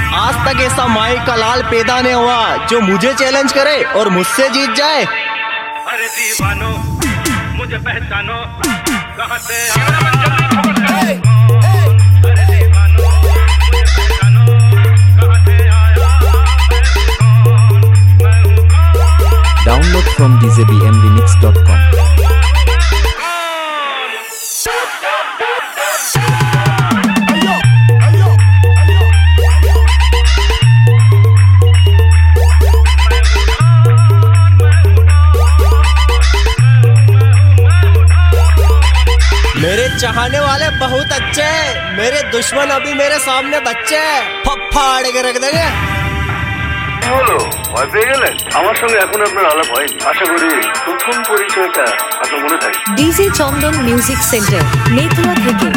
आज तक ऐसा माई का लाल पैदा नहीं हुआ जो मुझे चैलेंज करे और मुझसे जीत जाए। अरे दीवानो मुझे पहचानो, कहां से Download from djbmremix.com. मेरे चाहने वाले बहुत अच्छे हैं, मेरे दुश्मन अभी मेरे सामने बच्चे हैं, फाड़ के रख देंगे। হলো ভয় পেয়ে গেলেন? আমার সঙ্গে এখন আপনার আলাপ হয়নি, আশা করি প্রথম পরিচয়টা আপনার মনে থাকে। DJ Chandan music centre Netra থেকে।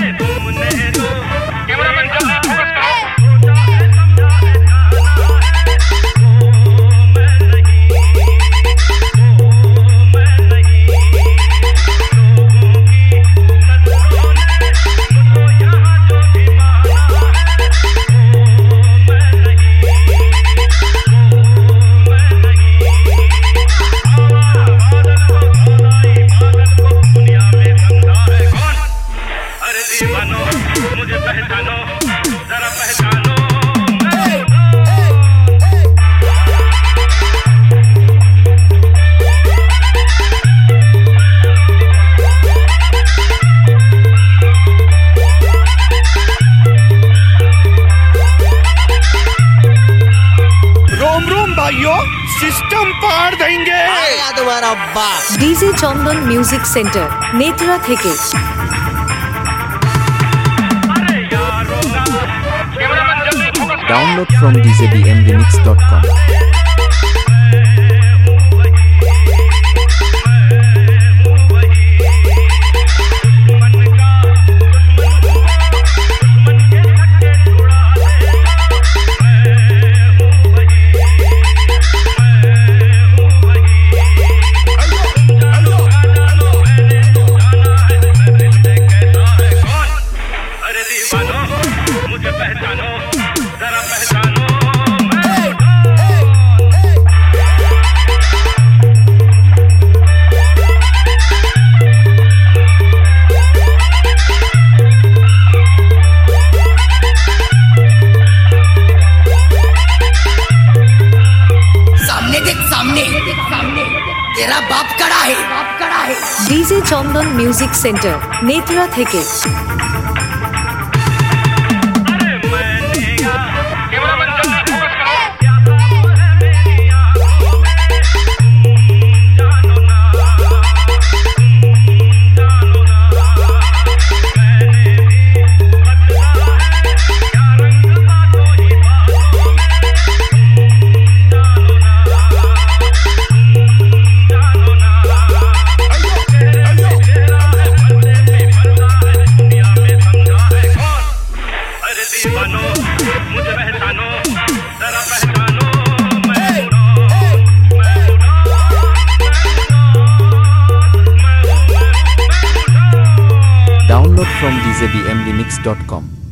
मुझे पहचानो, जरा पहचानो। रोम रोम भाइयों, सिस्टम पार देंगे। आया तुम्हारा बाप। DJ Chandan music centre Netra থেকে। Download from djbmremix.com. अरे दीवानो मुझे पहचानो, जरा पहचानो। सामने देख, सामने तेरा बाप खड़ा है। DJ Chandan music centre Netra থেকে। दीवानो मुझे पहचानो, जरा पहचानो। Download from djbmremix.com.